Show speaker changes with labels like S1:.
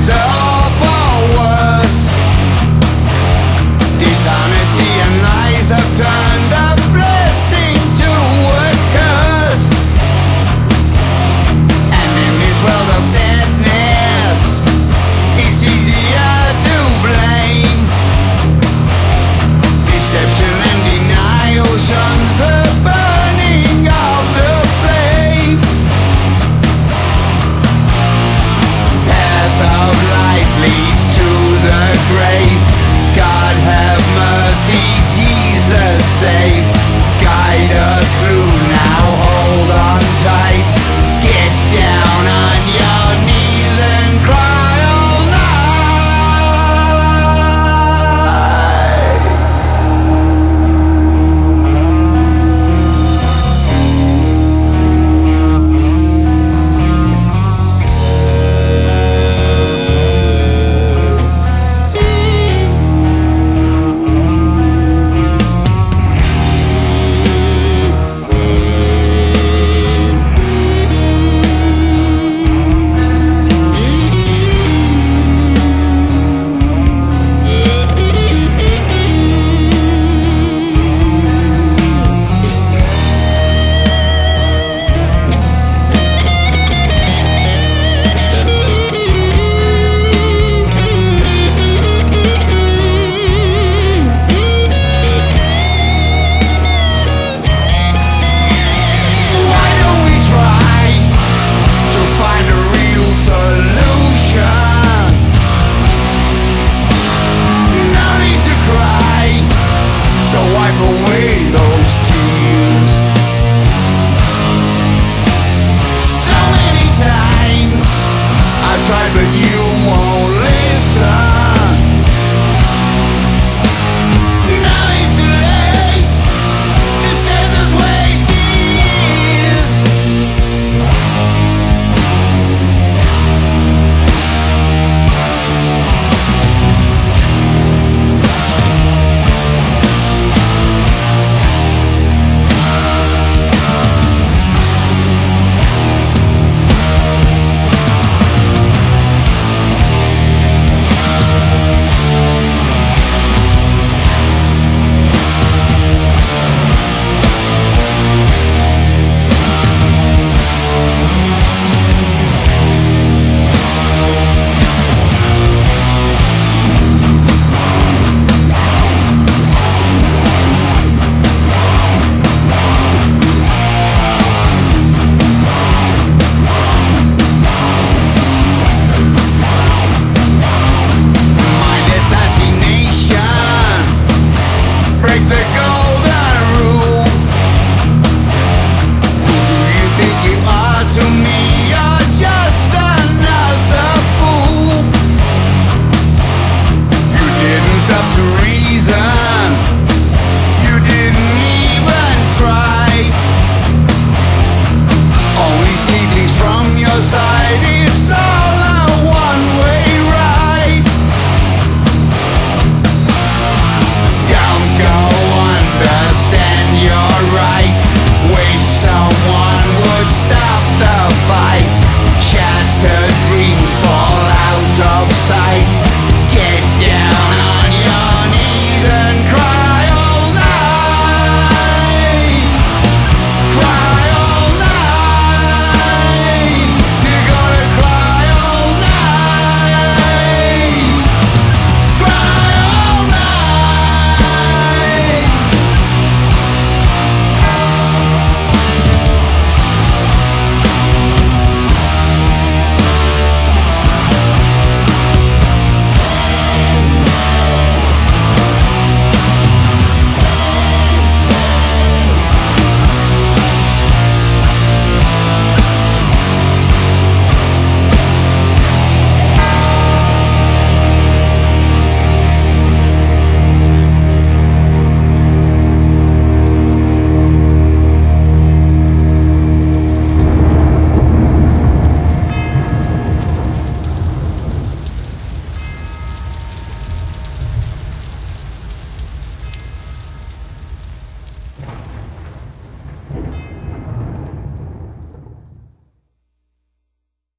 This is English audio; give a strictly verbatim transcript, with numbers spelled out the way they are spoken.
S1: better or for worse. Dishonesty and lies have turned a blessing to a curse. And in this world of sadness, it's easier to blame. Deception and denial shuns the burning of the flame. Path of life leads to the grave. God have mercy, Jesus save. Guide us through now, hold on tight. Get down on your knees and cry all night. Why don't we try to find a real solution? No need to cry, so wipe away those tears. So many times I've tried, but you